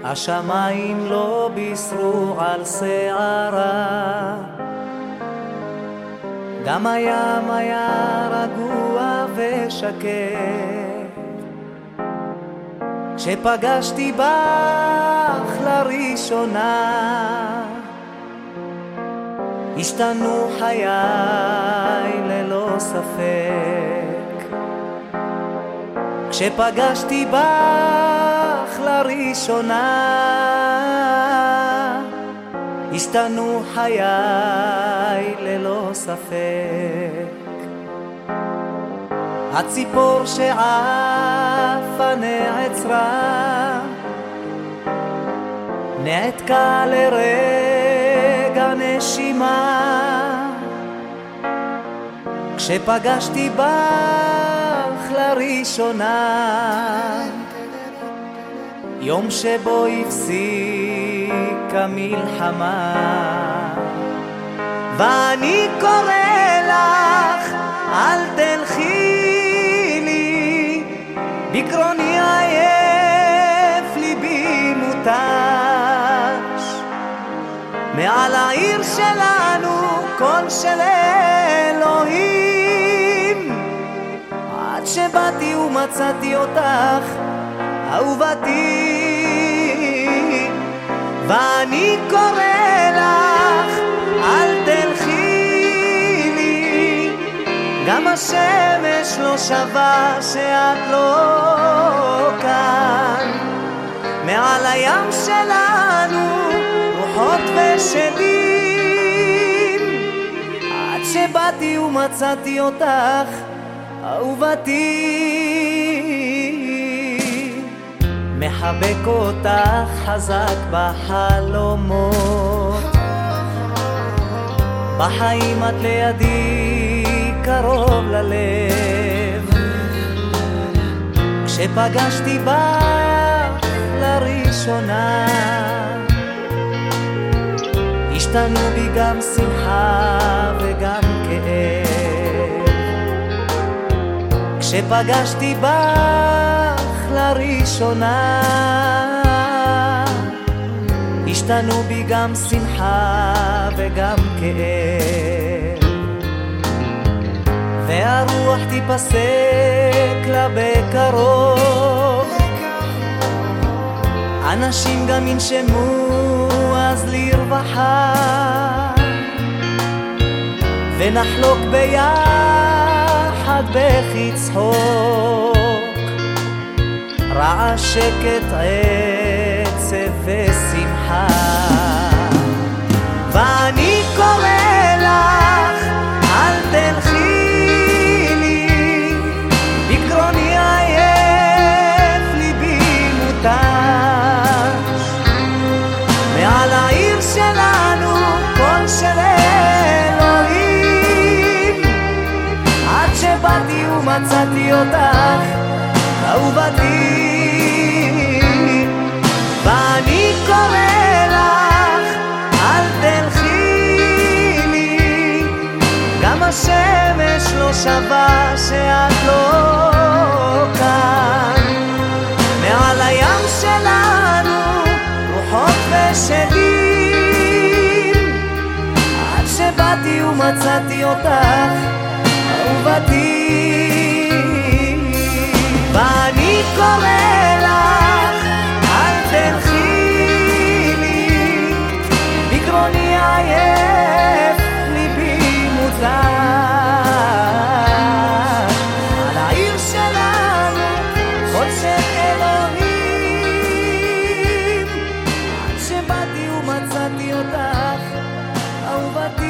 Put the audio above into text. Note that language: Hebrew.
השמיים לא בישרו על שערה, גם הים היה רגוע ושקט. כשפגשתי בך לראשונה השתנו חיי ללא ספק. כשפגשתי בך לראשונה השתנו חיי ללא ספק. הציפור שעפה נעצרה, נעתקה לרגע נשימה. כשפגשתי בך לראשונה, יום שבו הפסיקה מלחמה, ואני קורא לך אל תלכי לי, בקרוני עייף ליבי מותש. מעל העיר שלנו קול של אלוהים, עד שבאתי ומצאתי אותך אהובתי. ואני קורא לך אל תלכי לי, גם השמש לא שווה שאת לא כאן. מעל הים שלנו רוחות ושדים, עד שבאתי ומצאתי אותך אהובתי. מחבק אותך חזק בחלומות, בחיים את לידי קרוב ללב. כשפגשתי בך לראשונה השתנו בי גם שמחה וגם כאב. כשפגשתי בך לראשונה השתנו בי גם שמחה וגם כאב. והרוח תיפסק לה בקרוב, אנשים גם ינשמו אז לרווחה, ונחלוק ביחד בכי צחוק, רעש שקט עצב ושמחה. ואני קורא לך אל תלכי לי, בקרוני עייף ליבי מותש. מעל העיר שלנו קול של אלוהים, עד שבאתי ומצאתי אותך אהובתי. ואני קורא לך אל תלכי לי, גם השמש לא שווה שאת לא כאן. מעל הים שלנו רוחות ושדים, עד שבאתי ומצאתי אותך אהובתי. ואני קורא לך אל תלכי לי, בקרוני עייף ליבי מותש. על העיר שלנו קול של אלוהים, עד שבאתי ומצאתי אותך אהובתי.